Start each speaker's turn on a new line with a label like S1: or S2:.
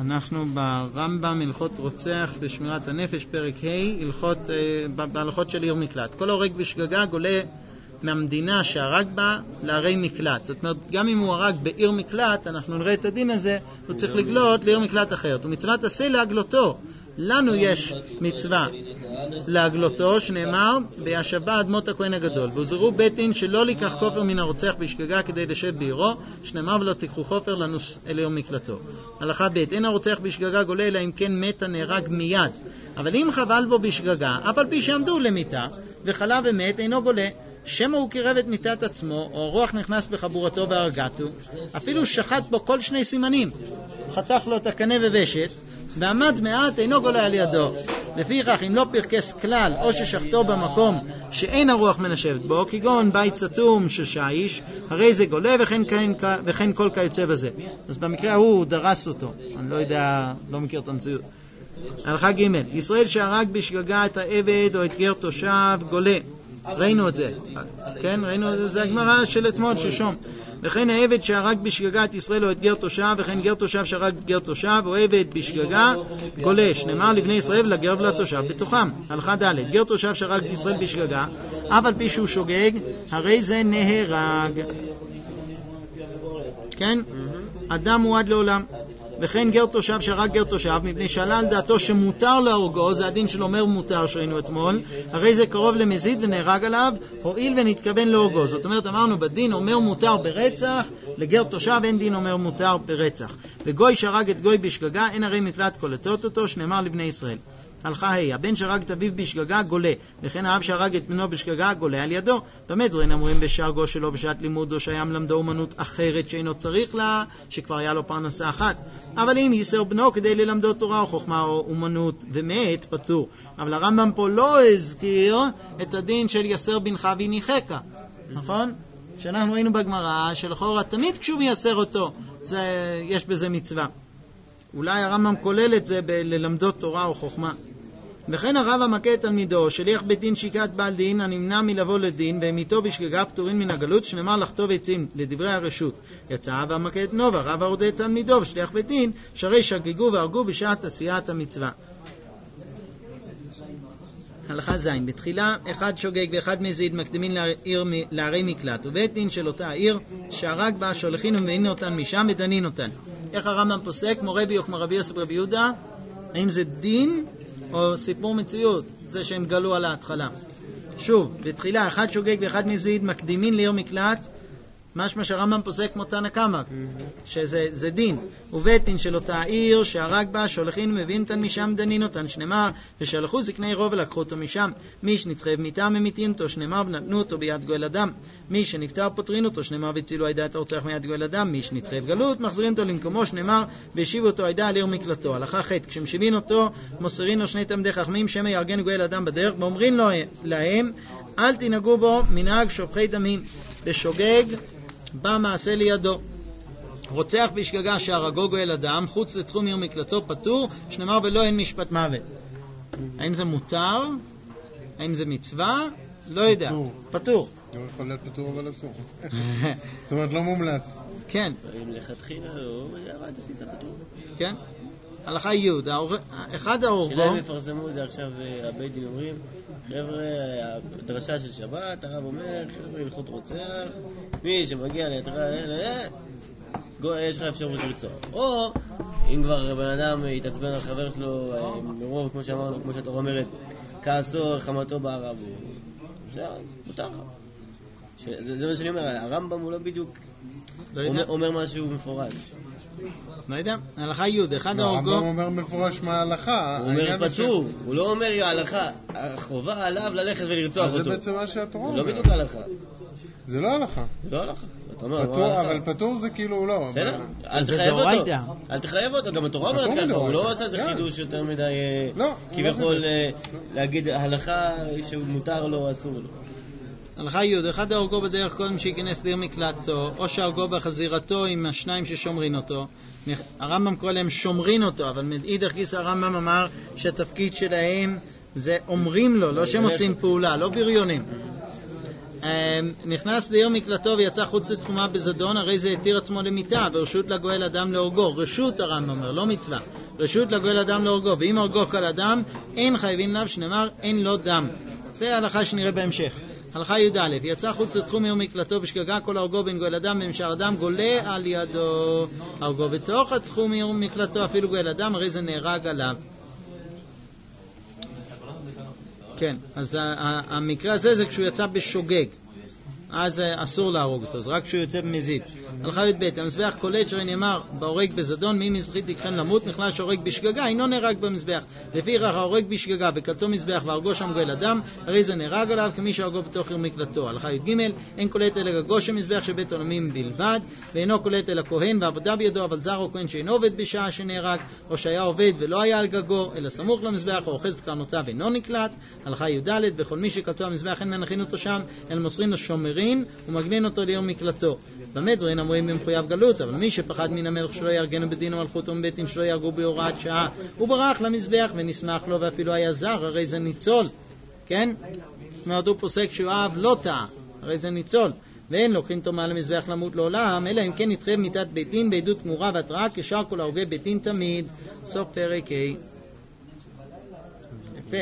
S1: אנחנו ברמב"ם הלכות רוצח ושמירת הנפש, פרק ה', בהלכות של עיר מקלט. כל הורג בשגגה גולה מהמדינה שהרג בה לערי מקלט. זאת אומרת, גם אם הוא הרג בעיר מקלט, אנחנו נראה את הדין הזה, הוא צריך לגלות לעיר מקלט אחרת. ומצוות עשה להגלותו. לנו יש מצווה להגלותו, שנאמר, וישבה אדמות הכהן הגדול. והוזהרו בית דין שלא לקח כופר מן הרוצח בשגגה כדי לשבת בעירו, שנאמר ולא תיקחו כופר לנוס אל עיר מקלטו. הלכה ב' אין הרוצח בשגגה גולה, אלא אם כן מת הנהרג מיד. אבל אם חבל בו בשגגה, אף על פי שעמדו למיתה, וחלה ומת, אינו גולה. שמא הוא קירב את מיתת עצמו, או הרוח נכנס בחבורתו והרגתו, אפילו שחט בו כל שני סימנים, חתך לו את הקנה ובשת, ועמד מעט, אינו גולה על ידו. לפיכך, אם לא פרקס כלל, או ששחטו במקום שאין הרוח מנשבת בו, כגון בית סתום ששייש, הרי זה גולה, וכן כל כיוצא בזה. אז במקרה הוא דרס אותו. אני לא יודע, לא מכיר את המציאות. הלכה ג' ישראל שהרג בשגגה את העבד או את גר תושב גולה. ראינו את זה, כן? ראינו את זה, זה הגמרא של אתמול ששום. וכן העבד שהרג בשגגה את ישראל או את גר תושב, וכן גר תושב שהרג גר תושב או עבד בשגגה גולש. נאמר לבני ישראל ולגר ולתושב בתוכם. הלכה ד' גר תושב שהרג את ישראל בשגגה, אף על פי שהוא שוגג, הרי זה נהרג. כן? אדם מועד לעולם. וכן גר תושב שהרג גר תושב, מפני שעלה על דעתו שמותר להורגו, זה הדין של אומר מותר שראינו אתמול, הרי זה קרוב למזיד ונהרג עליו, הועיל ונתכוון להורגו. זאת אומרת, אמרנו בדין אומר מותר ברצח, לגר תושב אין דין אומר מותר ברצח. וגוי שהרג את גוי בשגגה, אין הרי מקלט קולטות אותו, שנאמר לבני ישראל. הלכה ה' הבן שהרג את אביו בשגגה גולה, וכן האב שהרג את בנו בשגגה גולה על ידו. במה דברים אמורים בשערגו שלו בשעת לימוד, או שהיה מלמדו אומנות אחרת שאינו צריך לה, שכבר היה לו פרנסה אחת. אבל אם ייסר בנו כדי ללמדו תורה או חוכמה או אומנות ומת, פטור. אבל הרמב"ם פה לא הזכיר את הדין של יסר בנך ויניחך, נכון? שאנחנו ראינו בגמרא שלכאורה תמיד כשהוא מייסר אותו, יש בזה מצווה. אולי הרמב"ם כולל את זה בללמדו תורה או חוכמה. וכן הרב המכה את תלמידו, שליח בית דין שיקת בעל דין, הנמנע מלבוא לדין, והם איתו בשגגה פטורין מן הגלות, שנאמר לכתוב עצים לדברי הרשות. יצא והמכה את נוב, הרב הרודה את תלמידו, ושליח בית דין, שרי שגגו והרגו בשעת עשיית המצווה. הלכה זין, בתחילה אחד שוגג ואחד מזיד מקדימין לערי מקלט, ובית דין של אותה העיר שהרג בה שולחין ומבין אותן משם ודנין אותן. איך הרמב"ם פוסק? מורה ביוק מרבי יוסף רבי יהודה, האם זה דין או סיפור מציאות? זה שהם גלו על ההתחלה. שוב, בתחילה אחד שוגג ואחד מזיד מקדימין לעיר מקלט, משמע שהרמב"ם פוסק כמו תנא קמא, שזה דין. ובית דין של אותה עיר שהרג בה שולחין ומבין אותן משם דנין אותן, שנאמר ושלחו זקני רוב ולקחו אותו משם. מי שנתחייב מיתה ממיתין אותו, שנאמר ונתנו אותו ביד גואל אדם. מי שנפטר פוטרין אותו, שנאמר והצילו העדה את הרוצח מיד גואל אדם. מי שנתחייב גלות מחזירים אותו למקומו, שנאמר והשיבו אותו העדה על עיר מקלטו. הלכה ח' כשמשבין אותו מוסרין לו שני תלמידי חכמים שמא יארגן גואל אדם בדרך, ואומרים להם אל תנהגו בו מנהג שופכי דמים. בשוגג במעשה לידו. רוצח בשגגה שהרגו גואל אדם חוץ לתחום עיר מקלטו פטור, שנאמר ולא אין משפט מוות. האם זה מותר? האם זה מצווה? לא יודע. פטור.
S2: לא יכול להיות פטור אבל אסור. זאת אומרת לא מומלץ.
S1: כן.
S3: אם לכתחילה לא, ירד עשית פטור.
S1: כן. הלכה יהוד, אחד ההורגו...
S3: שאלה הם יפרסמו את זה עכשיו, הבית דין אומרים, חבר'ה, הדרשה של שבת, הרב אומר, חבר'ה, הלכות רוצח, מי שמגיע יש לך אפשרות לרצוח. או, אם כבר בן אדם יתעצבן על חבר שלו, מרוב, כמו שאמרנו, כמו שהתורה אומרת, כעסו, חמתו בערב, זה מותר לך. זה מה שאני אומר, הרמב"ם הוא לא בדיוק אומר משהו מפורש.
S1: לא יודע, הלכה יהוד, אחד ההורגו...
S2: הרמב"ם אומר מפורש מה ההלכה.
S3: הוא אומר פטור, הוא לא אומר ההלכה. החובה עליו ללכת ולרצוח אותו.
S2: זה בעצם מה שהתורה
S3: אומרת. זה לא בדיוק ההלכה.
S2: זה לא הלכה.
S3: לא הלכה.
S2: אבל פטור זה כאילו לא.
S3: בסדר, אל תחייב אותו. אל תחייב אותו, גם התורה אומרת ככה. הוא לא עושה איזה חידוש יותר מדי... כביכול להגיד ההלכה שמותר לו או אסור לו.
S1: הלכה יהוד, אחד ההורגו בדרך קודם שיכנס דיר מקלטו, או שהרגו בחזירתו עם השניים ששומרין אותו. הרמב"ם קורא להם שומרין אותו, אבל מאידך גיסא הרמב"ם אמר שהתפקיד שלהם זה אומרים לו, לא שהם עושים פעולה, לא בריונים. נכנס לעיר מקלטו ויצא חוץ לתחומה בזדון, הרי זה התיר עצמו למיתה, ורשות לגואל אדם להורגו. רשות הרמב"ם אומר, לא מצווה. רשות לגואל אדם להורגו, ואם הורגו כל אדם, אין חייבים לאו, שנאמר, אין לו דם. זה ההלכה שנראה בהמשך. הלכה י"א, יצא חוץ לתחום עיר מקלטו בשגגה, כל הורגו בין גואל אדם ומשאר אדם גולה על ידו. הורגו בתוך התחום עיר מקלטו, אפילו גואל אדם, הרי זה נהרג עליו. כן, אז המקרה הזה זה כשהוא יצא בשוגג, אז אסור להרוג אותו, זה רק כשהוא יוצא במזיד. הלכה י"ב, המזבח קולט שראי נאמר בהורג בזדון, מי מזבחית תקחן למות, נכלל שהורג בשגגה, אינו נהרג במזבח. לפי כך ההורג בשגגה וקלטו מזבח והרגו שם גואל אדם, הרי זה נהרג עליו כמי שהרגו בתוך עיר מקלטו. הלכה י"ג, אין קולט אלא גגו שמזבח של בית עולמים בלבד, ואינו קולט אלא כהן ועבודה בידו, אבל זר או כהן שאינו עובד בשעה שנהרג, או שהיה עובד ולא היה על גגו, אלא סמוך למזבח, או אוחז בקרנותיו אינו נקלט. הלכה י"ד, וכל מי שקלטו המזבח אין מנחין אותו שם, אלא מוסרים לשומרים ומגנין אותו לעיר מקלטו. באמת דברים אמורים במחויב גלות, אבל מי שפחד מן המלך שלא יארגנו בדין המלכות ומבית דין שלא יהרגו בהוראת שעה, הוא ברח למזבח ונשמח לו, ואפילו היה זר, הרי זה ניצול. כן? זאת אומרת, הוא פוסק שיואב לא טעה, הרי זה ניצול. ואין לוקחים תומה למזבח למות לעולם, אלא אם כן נתחייב מיתת בית דין בעדות תמורה והתראה, כשאר כל הורגי בית דין תמיד. סוף פרק ה'.